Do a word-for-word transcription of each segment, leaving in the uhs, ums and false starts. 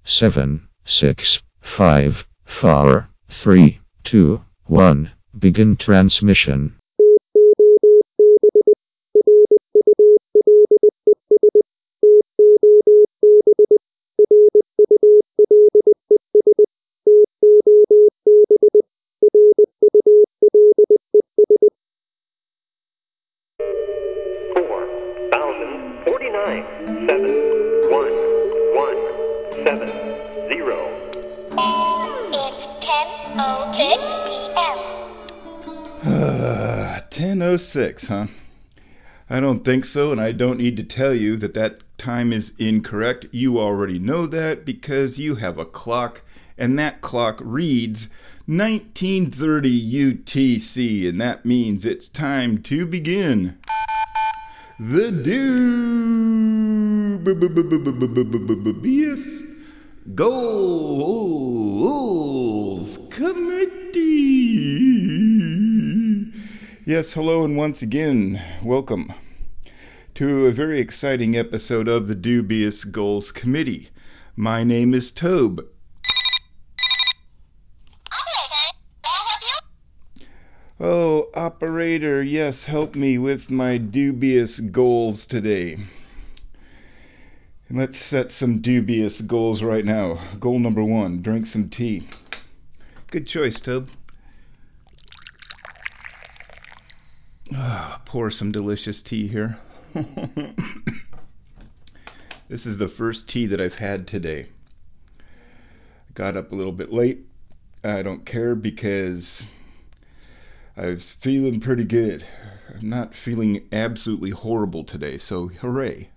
seven, six, five, four, three, two, one. Begin transmission. four thousand forty-nine, seven, one, one, seven, zero. It's ten oh six p m Uh, ten oh six, huh? I don't think so, and I don't need to tell you that that time is incorrect. You already know that because you have a clock, and that clock reads nineteen thirty U T C, and that means it's time to begin the Dubious Goals Committee. Yes, hello, and once again, welcome to a very exciting episode of the Dubious Goals Committee. My name is Tobe. Oh, operator, yes, help me with my dubious goals today. And let's set some dubious goals right now. Goal number one, drink some tea. Good choice, Tobe. Ah, pour some delicious tea here. This is the first tea that I've had today. I got up a little bit late. I don't care because I was feeling pretty good. I'm not feeling absolutely horrible today, so hooray.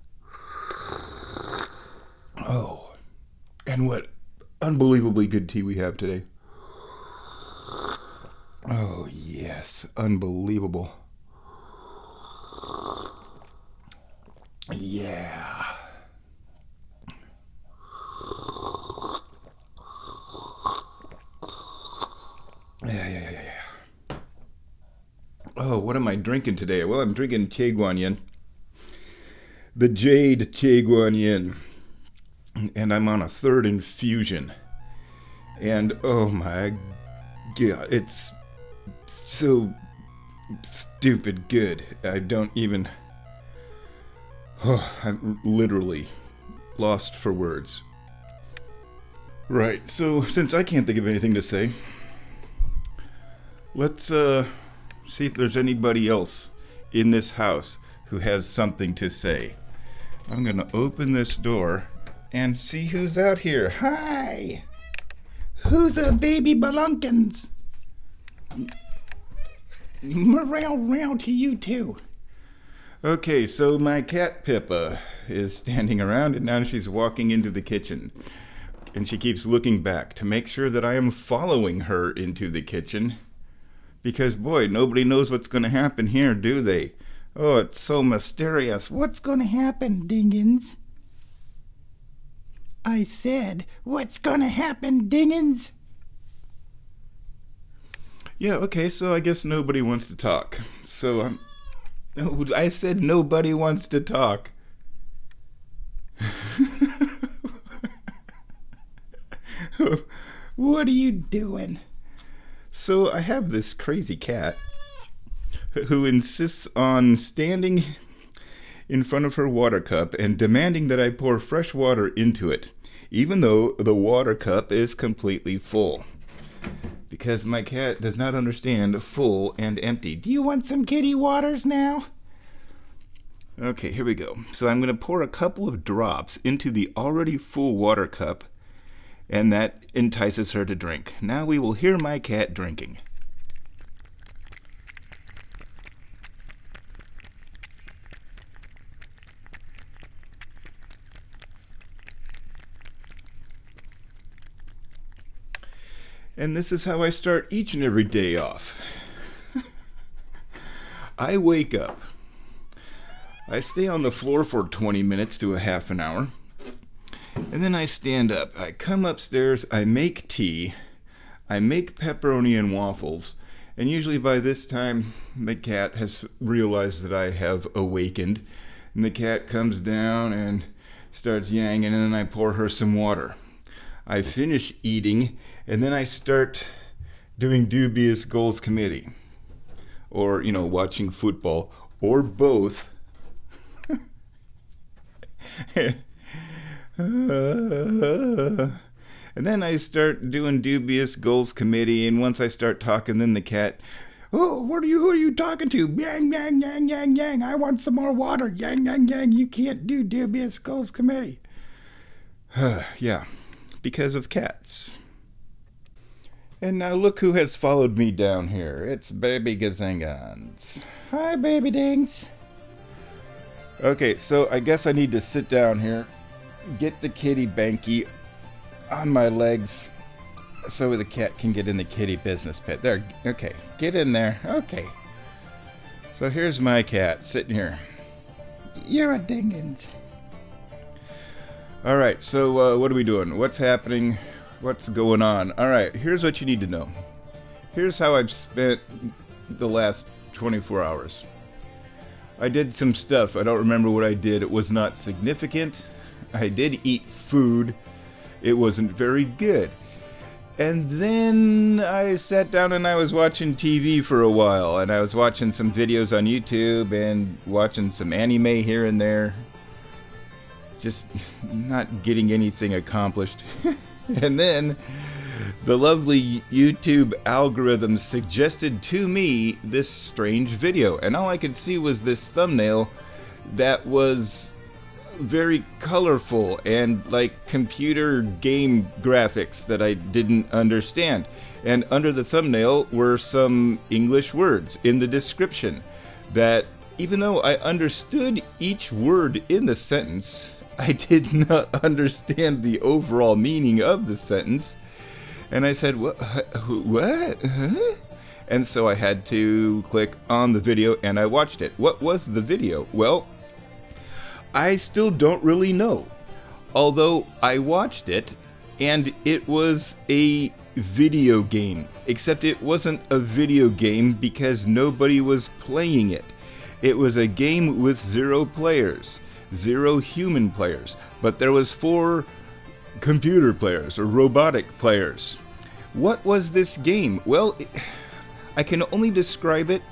Oh, and what unbelievably good tea we have today. Oh, yes, unbelievable. Yeah. Yeah, yeah, yeah, yeah. Oh, what am I drinking today? Well, I'm drinking Che Guan Yin. The Jade Che Guan Yin. And I'm on a third infusion. And oh my God, it's so stupid good. I don't even... Oh, I'm literally lost for words. Right, so since I can't think of anything to say, let's uh, see if there's anybody else in this house who has something to say. I'm going to open this door and see who's out here. Hi! Who's a baby Balunkins? Morale, morale to you too. Okay, so my cat Pippa is standing around and now she's walking into the kitchen. And she keeps looking back to make sure that I am following her into the kitchen. Because, boy, nobody knows what's going to happen here, do they? Oh, it's so mysterious. What's going to happen, Dingins? I said, what's going to happen, Dingins? Yeah, okay, so I guess nobody wants to talk. So I'm... Oh, I said nobody wants to talk. What are you doing? So I have this crazy cat who insists on standing in front of her water cup and demanding that I pour fresh water into it, even though the water cup is completely full. Because my cat does not understand full and empty. Do you want some kitty waters now? Okay, here we go. So I'm going to pour a couple of drops into the already full water cup, and that entices her to drink. Now we will hear my cat drinking. And this is how I start each and every day off. I wake up. I stay on the floor for twenty minutes to a half an hour. And then I stand up. I come upstairs. I make tea. I make pepperoni and waffles. And usually by this time, the cat has realized that I have awakened. And the cat comes down and starts yanging, and then I pour her some water. I finish eating, and then I start doing dubious goals committee. Or, you know, watching football, or both. And then I start doing dubious goals committee, and once I start talking, then the cat, oh, what are you, who are you talking to? Yang, yang, yang, yang, yang, I want some more water. Yang, yang, yang, you can't do dubious goals committee. Yeah, because of cats. And now look who has followed me down here. It's Baby Gazangans. Hi, Baby Dings. Okay, so I guess I need to sit down here, get the kitty banky on my legs so the cat can get in the kitty business pit. There, okay, get in there. Okay. So here's my cat sitting here. You're a dingins. All right, so uh, what are we doing? What's happening? What's going on? All right, here's what you need to know. Here's how I've spent the last twenty-four hours. I did some stuff. I don't remember what I did. It was not significant. I did eat food. It wasn't very good. And then I sat down and I was watching T V for a while. And I was watching some videos on YouTube and watching some anime here and there. Just not getting anything accomplished. And then the lovely YouTube algorithm suggested to me this strange video. And all I could see was this thumbnail that was very colorful and like computer game graphics that I didn't understand. And under the thumbnail were some English words in the description that, even though I understood each word in the sentence, I did not understand the overall meaning of the sentence. And I said, what? What? Huh? And so I had to click on the video and I watched it. What was the video? Well, I still don't really know. Although I watched it and it was a video game. Except it wasn't a video game because nobody was playing it. It was a game with zero players. Zero human players. But there was four computer players or robotic players. What was this game? Well, it, I can only describe it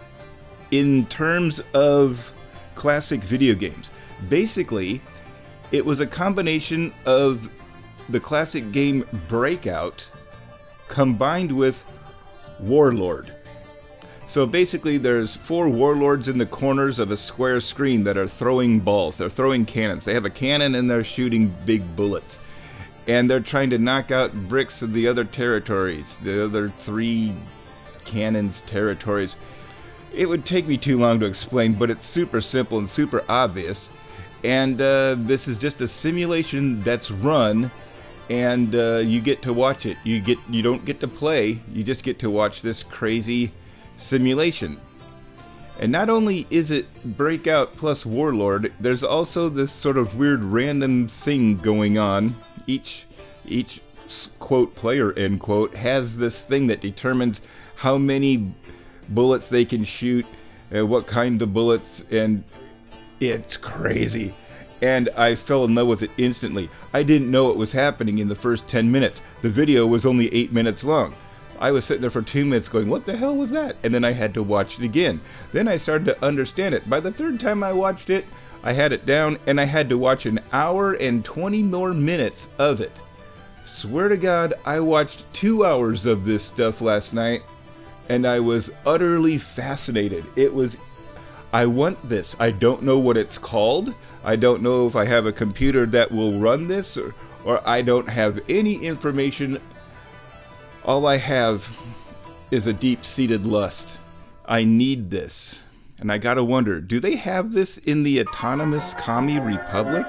in terms of classic video games. Basically, it was a combination of the classic game Breakout combined with Warlord. So basically there's four warlords in the corners of a square screen that are throwing balls. They're throwing cannons. They have a cannon and they're shooting big bullets. And they're trying to knock out bricks of the other territories, the other three cannons territories. It would take me too long to explain, but it's super simple and super obvious. And uh, this is just a simulation that's run, and uh, you get to watch it. You get you don't get to play, you just get to watch this crazy simulation. And not only is it Breakout plus Warlord, there's also this sort of weird random thing going on. Each each quote player end quote has this thing that determines how many bullets they can shoot, uh, what kind of bullets, and it's crazy. And I fell in love with it instantly. I didn't know it was happening in the first ten minutes. The video was only eight minutes long. I was sitting there for two minutes going, what the hell was that? And then I had to watch it again. Then I started to understand it. By the third time I watched it, I had it down and I had to watch an hour and twenty more minutes of it. Swear to God, I watched two hours of this stuff last night and I was utterly fascinated. It was, I want this. I don't know what it's called. I don't know if I have a computer that will run this, or, or I don't have any information. All I have is a deep-seated lust. I need this. And I gotta wonder, do they have this in the Autonomous Commie Republic?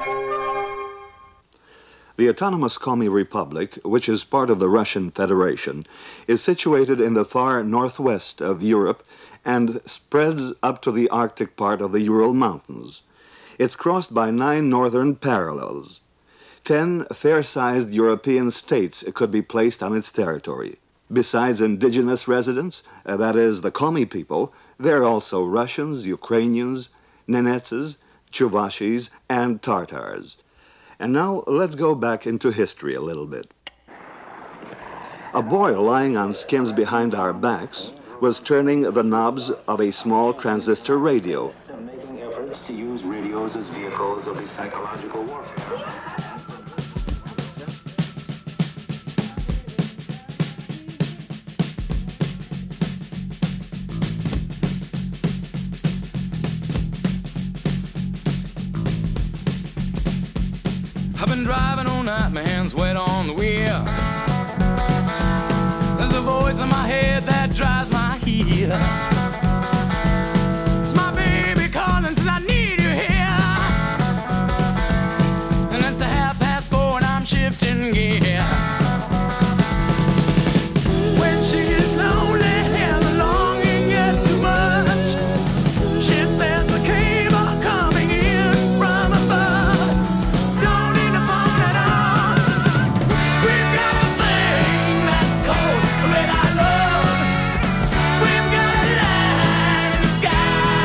The Autonomous Commie Republic, which is part of the Russian Federation, is situated in the far northwest of Europe and spreads up to the Arctic part of the Ural Mountains. It's crossed by nine northern parallels. Ten fair-sized European states could be placed on its territory. Besides indigenous residents, uh, that is, the Commie people, there are also Russians, Ukrainians, Nenetses, Chuvashis, and Tartars. And now let's go back into history a little bit. A boy lying on skins behind our backs was turning the knobs of a small transistor radio. Making efforts to use radios as vehicles of the psychological warfare. I've been driving all night, my hands wet on the wheel. There's a voice in my head that drives my heel. It's my baby calling, says I need you here. And it's a half past four and I'm shifting gear. When she's lonely and the longing gets too much, she sends a cable coming in from above. Don't need to phone at all. We've got a thing that's cold, red I love. We've got a light in the sky.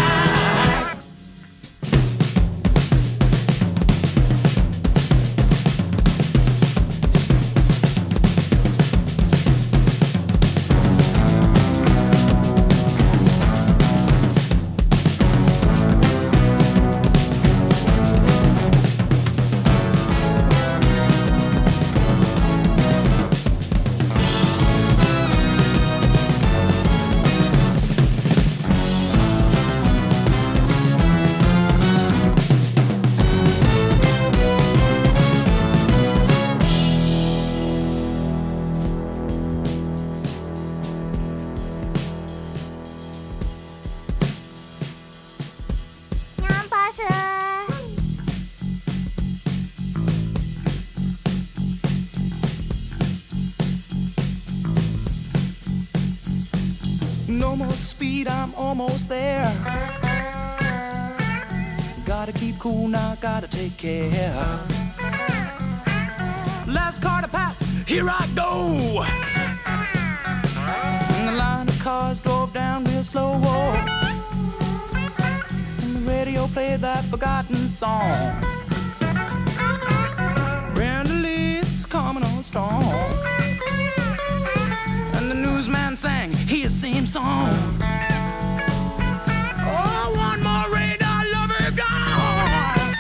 No more speed, I'm almost there. Gotta keep cool now, gotta take care. Last car to pass, here I go. And the line of cars drove down real slow. And the radio played that forgotten song. Brenda Lee's coming on strong. And the newsman sang his same song. Oh, one more radar lover gone.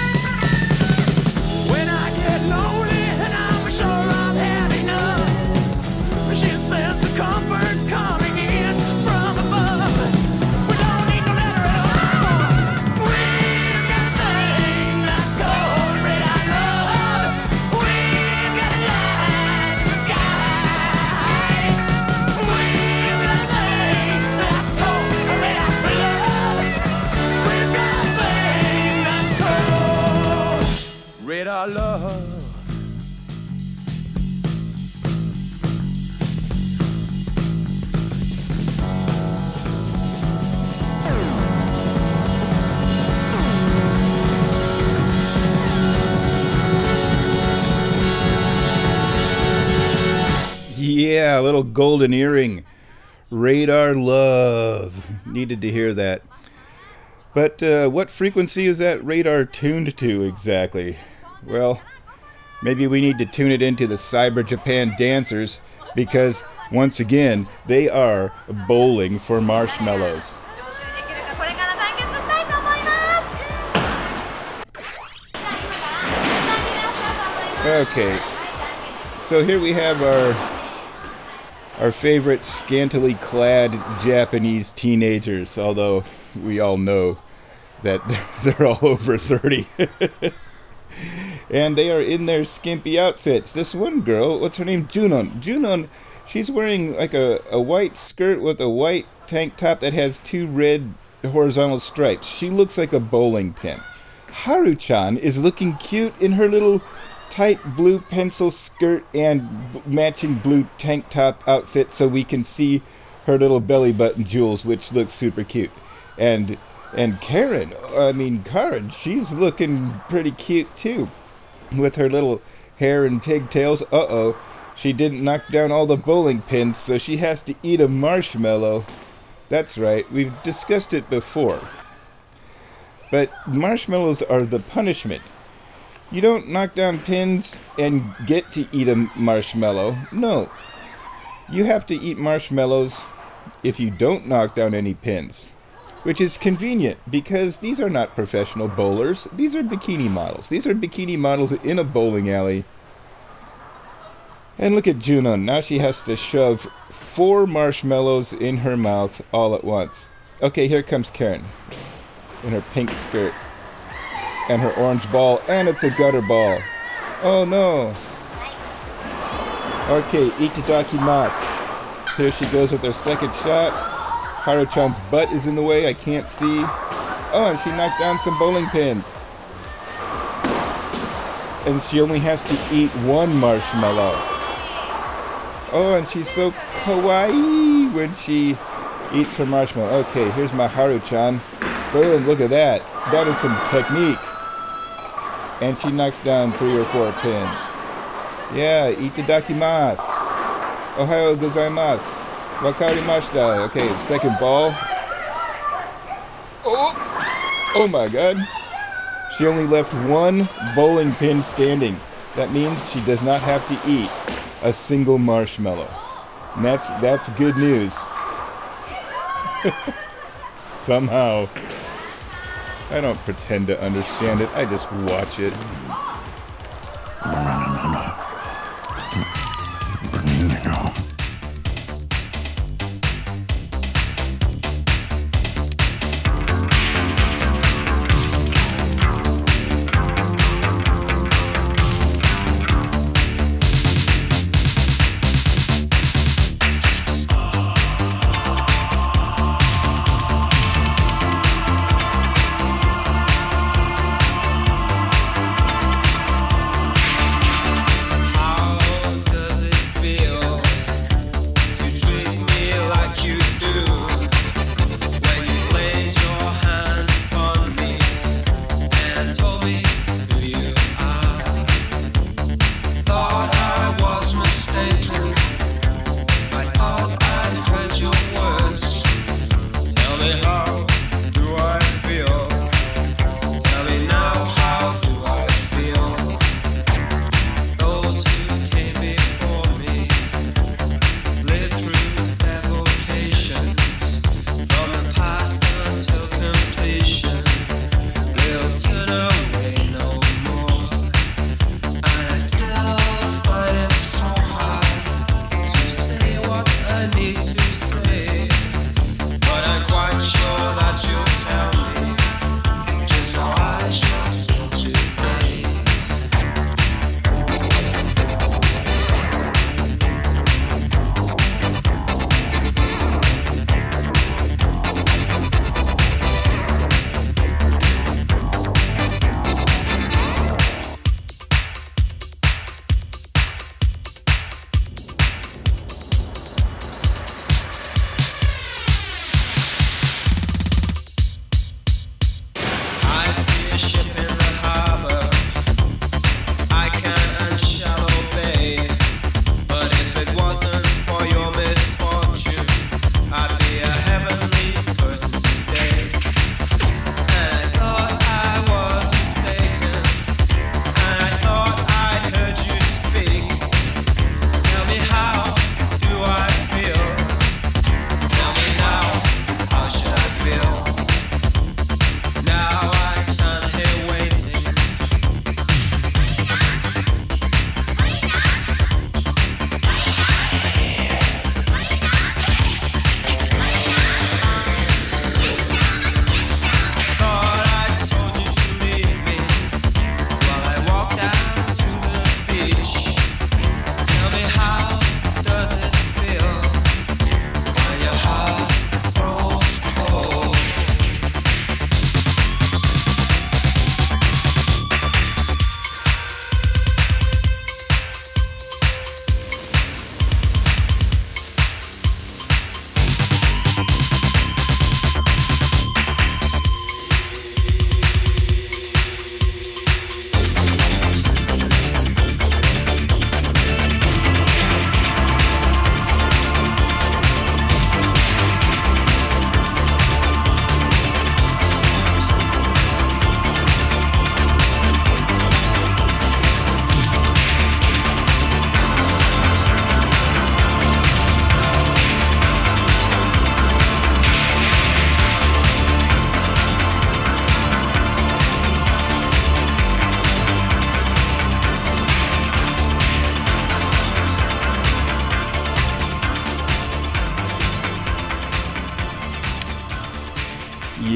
When I get lonely and I'm sure I've had enough, she sends the comfort coming in from above. We don't need no letter at all. We've got a thing that's called red I love. We've got a light in the sky. We've got a thing that's called red I love. We've got a thing that's called red I love. Yeah, a little golden earring. Radar love. Needed to hear that. But uh, what frequency is that radar tuned to exactly? Well, maybe we need to tune it into the Cyber Japan dancers, because once again, they are bowling for marshmallows. Okay, so here we have our our favorite scantily clad Japanese teenagers, although we all know that they're all over thirty. And they are in their skimpy outfits. This one girl, what's her name? Junon. Junon, she's wearing like a, a white skirt with a white tank top that has two red horizontal stripes. She looks like a bowling pin. Haru-chan is looking cute in her little tight blue pencil skirt and b- matching blue tank top outfit, so we can see her little belly button jewels, which looks super cute. And and Karen, I mean Karen, she's looking pretty cute too, with her little hair and pigtails. Uh-oh, she didn't knock down all the bowling pins, so she has to eat a marshmallow. That's right, we've discussed it before. But marshmallows are the punishment. You don't knock down pins and get to eat a marshmallow. No. You have to eat marshmallows if you don't knock down any pins, which is convenient because these are not professional bowlers. These are bikini models. These are bikini models in a bowling alley. And look at Juno. Now she has to shove four marshmallows in her mouth all at once. Okay, here comes Karen in her pink skirt and her orange ball, and it's a gutter ball. Oh no. Okay, itadakimasu. Here she goes with her second shot. Haru-chan's butt is in the way, I can't see. Oh, and she knocked down some bowling pins. And she only has to eat one marshmallow. Oh, and she's so kawaii when she eats her marshmallow. Okay, here's my Haru-chan. Boom, look at that. That is some technique. And she knocks down three or four pins. Yeah, itadakimasu. Ohayo gozaimasu. Wakarimashita. Okay, second ball. Oh! Oh my god. She only left one bowling pin standing. That means she does not have to eat a single marshmallow. And that's that's good news. Somehow. I don't pretend to understand it. I just watch it.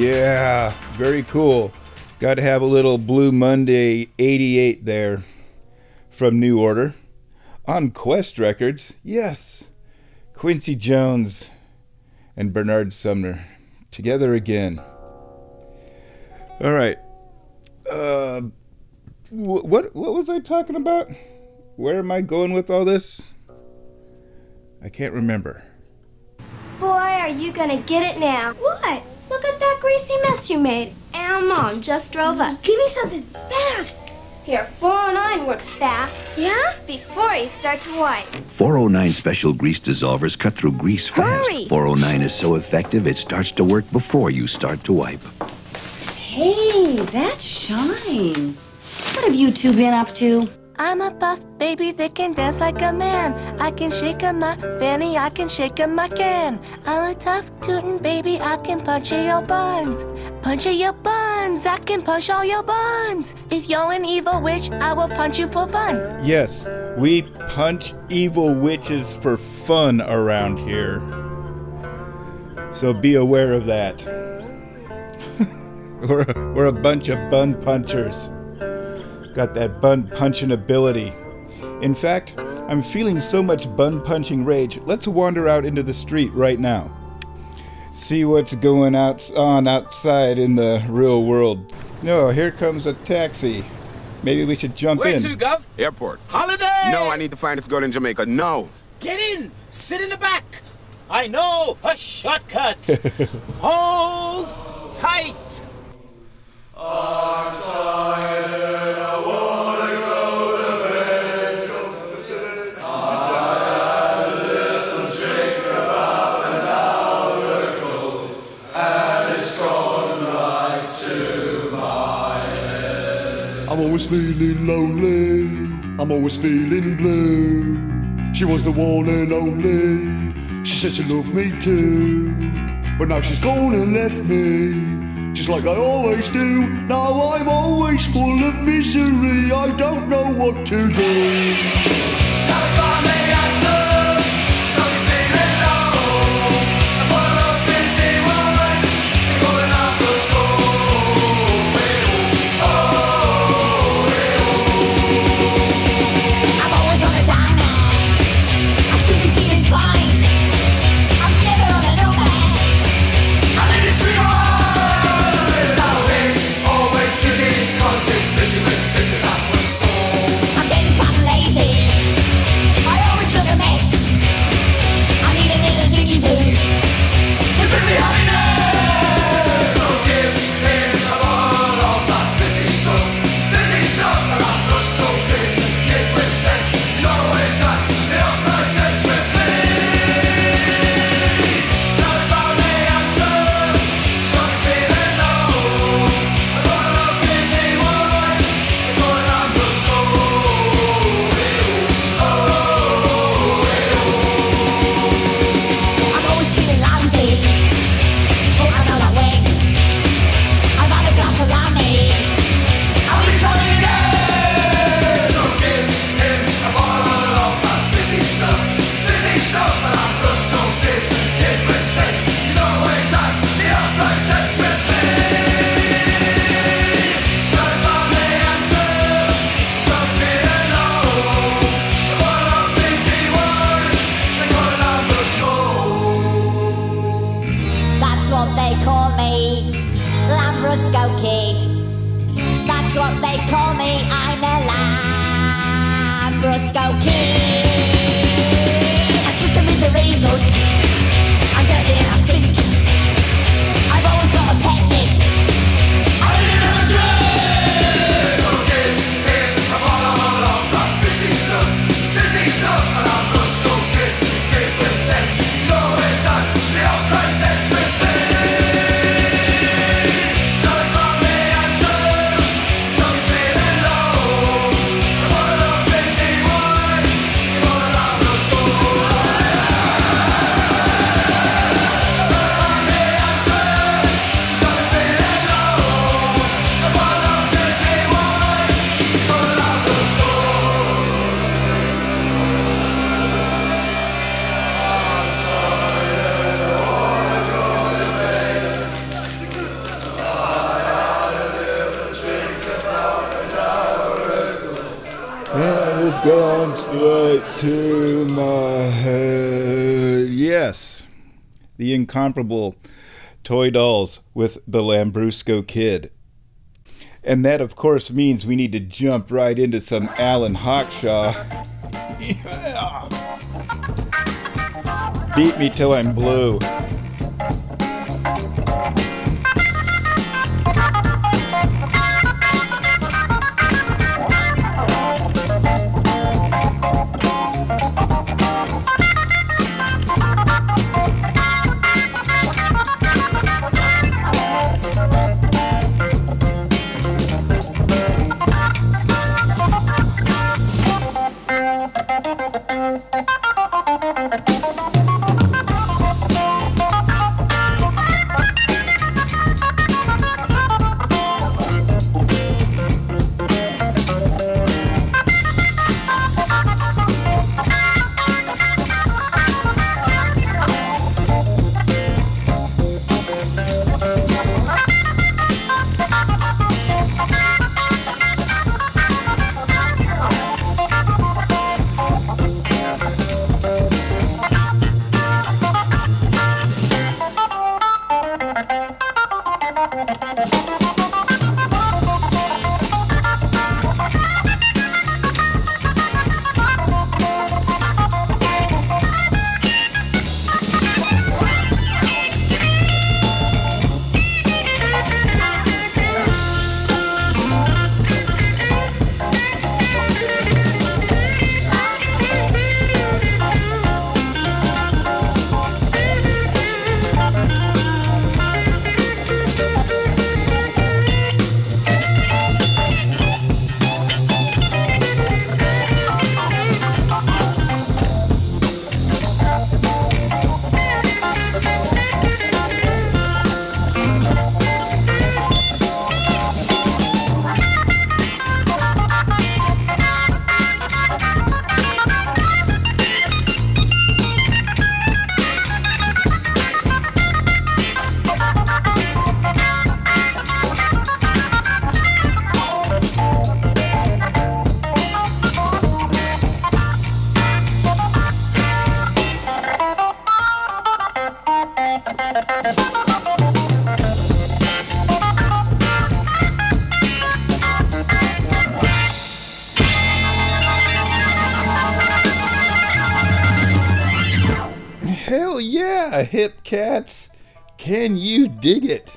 Yeah, very cool. Got to have a little Blue Monday eighty-eight there from New Order. On Quest Records, yes, Quincy Jones and Bernard Sumner together again. All right. Uh, wh- what what was I talking about? Where am I going with all this? I can't remember. Boy, are you gonna get it now. What? Look at that greasy mess you made. Our mom just drove up. Give me something fast. Here, four oh nine works fast. Yeah? Before you start to wipe. four oh nine Special Grease Dissolvers cut through grease fast. Hurry. four oh nine is so effective it starts to work before you start to wipe. Hey, that shines. What have you two been up to? I'm a buff baby that can dance like a man. I can shake 'em my fanny, I can shake 'em my can. I'm a tough tootin' baby, I can punch in your buns. Punch in your buns, I can punch all your buns. If you're an evil witch, I will punch you for fun. Yes, we punch evil witches for fun around here. So be aware of that. we're, we're a bunch of bun punchers. Got that bun punching ability. In fact, I'm feeling so much bun punching rage. Let's wander out into the street right now. See what's going out on outside in the real world. No, here comes a taxi. Maybe we should jump Where in. to, Gov? Airport. Holiday! No, I need to find this girl in Jamaica. No. Get in! Sit in the back! I know a shortcut! Hold tight! I'm tired, I wanna go to bed. I had a little drink about an hour ago, and it's gone right to my head. I'm always feeling lonely, I'm always feeling blue. She was the one and only, she said she loved me too. But now she's gone and left me, just like I always do. Now I'm always full of misery, I don't know what to do. Gotta find the answer, stop me feeling low. I'm full of busy woman, going out the store. Oh, I'm always on a dime. I should be feeling fine. I'm never on a no man. I'm in the street hard. Always, always busy, cause it's busy with busy, that's what's all. I'm getting kinda lazy. It's gone straight to my head. Yes, the incomparable Toy Dolls with the Lambrusco Kid. And that, of course, means we need to jump right into some Alan Hawkshaw. Yeah. Beat me till I'm blue. Hell yeah, hip cats. Can you dig it?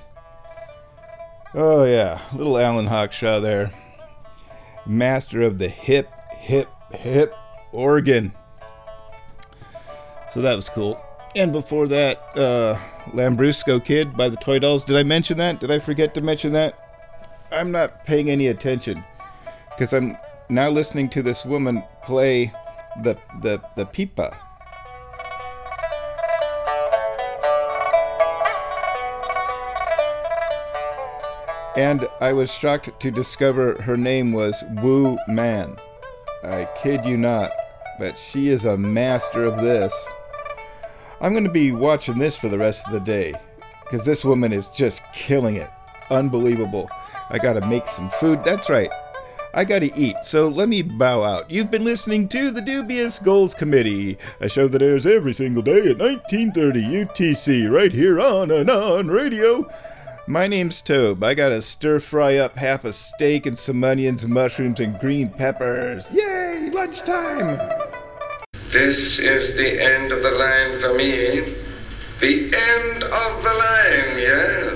Oh yeah, little Alan Hawkshaw there. Master of the hip, hip, hip organ. So that was cool. And before that, uh, Lambrusco Kid by the Toy Dolls. Did I mention that? Did I forget to mention that? I'm not paying any attention because I'm now listening to this woman play the the the pipa. And I was shocked to discover her name was Wu Man. I kid you not, but she is a master of this. I'm going to be watching this for the rest of the day, because this woman is just killing it. Unbelievable. I got to make some food. That's right. I got to eat, so let me bow out. You've been listening to the Dubious Goals Committee, a show that airs every single day at nineteen thirty U T C, right here on Anon Radio. My name's Tobe. I gotta stir fry up half a steak and some onions, mushrooms, and green peppers. Yay, lunchtime! This is the end of the line for me. The end of the line, yes?